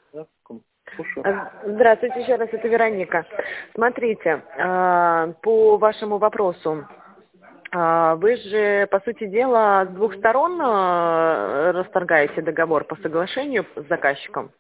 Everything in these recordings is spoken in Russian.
Да, слушаю. Здравствуйте еще раз, это Вероника. Смотрите, по вашему вопросу, вы же, по сути дела, с двух сторон расторгаете договор по соглашению с заказчиком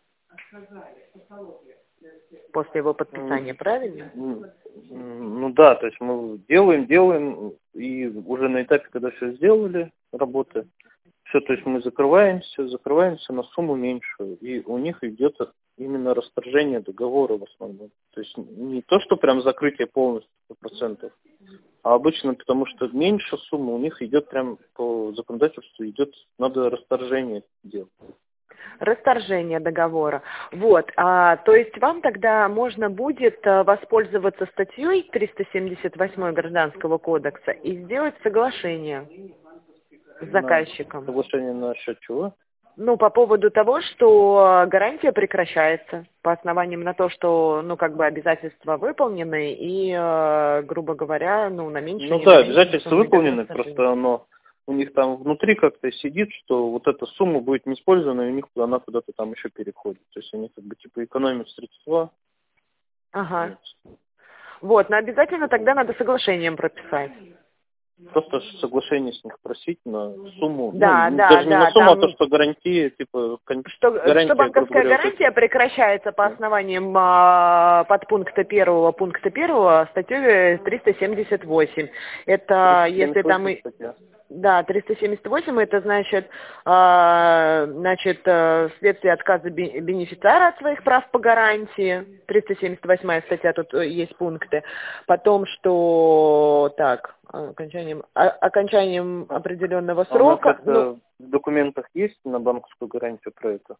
после его подписания, правильно? Ну да, то есть мы делаем, и уже на этапе, когда все сделали, работы, все, то есть мы закрываемся на сумму меньшую, и у них идет именно расторжение договора в основном. То есть не то, что прям закрытие полностью 100%, а обычно потому, что меньше суммы у них идет прям по законодательству, надо расторжение делать. Расторжение договора. Вот, то есть вам тогда можно будет воспользоваться статьей 378 Гражданского кодекса и сделать соглашение с заказчиком. Соглашение насчет чего? Ну, по поводу того, что гарантия прекращается по основаниям на то, что, обязательства выполнены и, грубо говоря, на меньшее. Ну да, обязательства выполнены, просто у них там внутри как-то сидит, что вот эта сумма будет не использована, и у них она куда-то там еще переходит. То есть они экономят средства. Ага. Вот, но обязательно тогда надо соглашением прописать. Просто соглашение с них просить на сумму. Да, даже не на сумму, там, а то, что гарантия, что банковская гарантия прекращается по основаниям подпункта 1 пункта 1 статьей 378. Это 378 если там... статья. Да, 378 это значит, вследствие отказа бенефициара от своих прав по гарантии. 378 статья, тут есть пункты. Потом, что окончанием определенного срока. В документах есть на банковскую гарантию про это?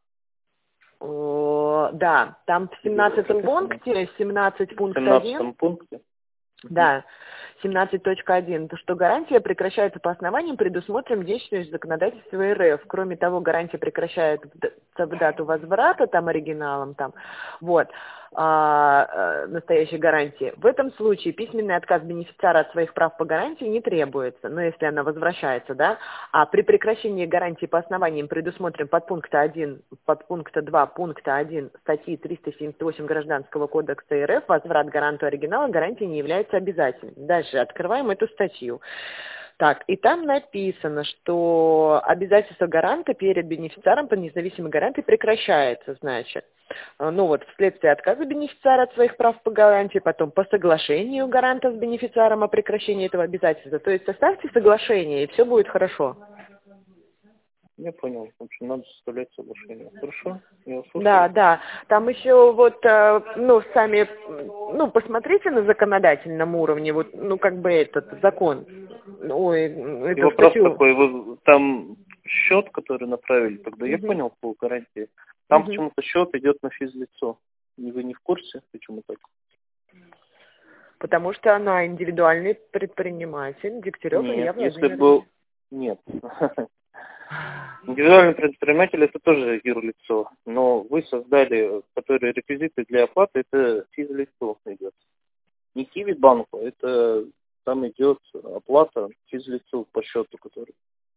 Да, там в 17 пункте, 17 пункт 1. 17 пункте? Да, 17.1, то что гарантия прекращается по основаниям, предусмотренным действием законодательства РФ. Кроме того, гарантия прекращается в дату возврата, там оригиналом, настоящей гарантии. В этом случае письменный отказ бенефициара от своих прав по гарантии не требуется, если она возвращается, да. А при прекращении гарантии по основаниям, предусмотренным подпункта 2 пункта 1 статьи 378 Гражданского кодекса РФ, возврат гаранту оригинала гарантии не является обязательным. Дальше открываем эту статью. Так, и там написано, что обязательство гаранта перед бенефициаром по независимой гарантии прекращается, значит. Вследствие отказа бенефициара от своих прав по гарантии, потом по соглашению гаранта с бенефициаром о прекращении этого обязательства. То есть составьте соглашение, и все будет хорошо. Я понял. В общем, надо составлять соглашение. Хорошо? Я услышал. Да. Там еще сами, посмотрите на законодательном уровне, этот закон. И вопрос такой, там счет, который направили, тогда я понял по гарантии. Там почему-то счет идет на физлицо. Вы не в курсе, почему так? Потому что она индивидуальный предприниматель, Дегтярев Илья Владимирович. Нет. Индивидуальный предприниматель это тоже юрлицо, но вы создали, которые реквизиты для оплаты, это физлицо идет. Не Киви банку, это там идет оплата физлицу по счету, который.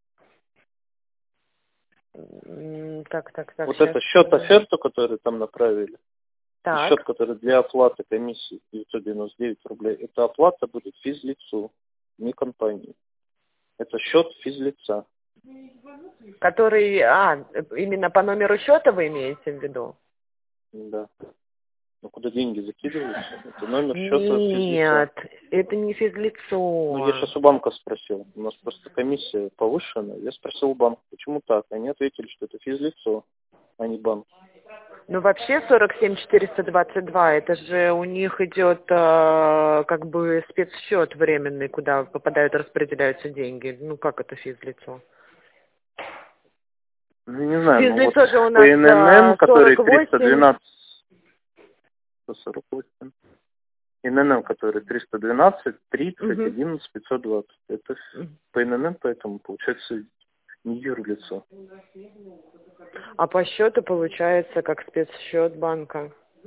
Так. Вот это счет-оферту, который там направили. Так. Счет, который для оплаты комиссии 999 рублей, эта оплата будет физлицу, не компании. Это счет физлица. Который, именно по номеру счета вы имеете в виду? Да. Куда деньги закидываются? Это номер счета физлица. Нет, это не физлицо. Я сейчас у банка спросил. У нас просто комиссия повышена. Я спросил у банка, почему так? Они ответили, что это физлицо, а не банк. Вообще 47422, это же у них идет спецсчет временный, куда распределяются деньги. Как это физлицо? Не знаю, физлицо же у нас по ИНН, который 48. 312, 148. ИНН, который 312, 30, 11, 520. Это по ИНН, поэтому получается не юрлицо. А по счету получается как спецсчет банка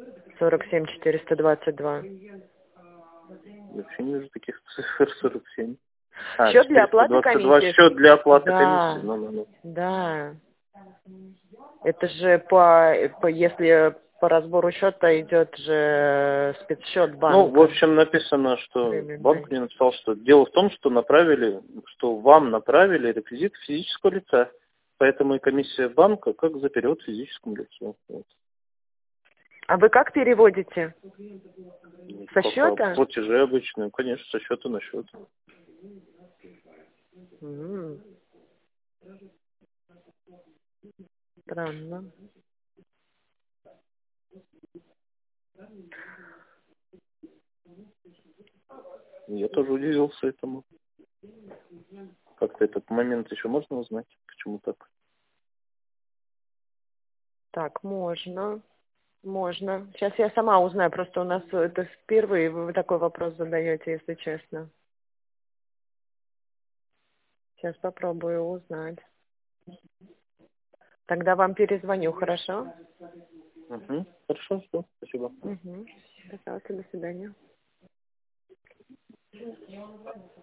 47422. Я вообще не вижу таких цифр 47. Счет для оплаты комиссии. Счет для оплаты комиссии. Да. Это же если по разбору счета идет же спецсчет банка. Ну, в общем, написано, что банк мне написал, что дело в том, что вам направили реквизит физического лица. Поэтому и комиссия банка как за перевод физическому лицу. Вот. А вы как переводите? Со Как счета? платежи обычные, конечно, со счета на счет. Странно. Я тоже удивился этому. Как-то этот момент еще можно узнать? Почему так? Так, можно. Можно. Сейчас я сама узнаю. Просто у нас это впервые вы такой вопрос задаете, если честно. Сейчас попробую узнать. Тогда вам перезвоню, хорошо? Угу. Хорошо, все. Спасибо. Угу. Пожалуйста, до свидания.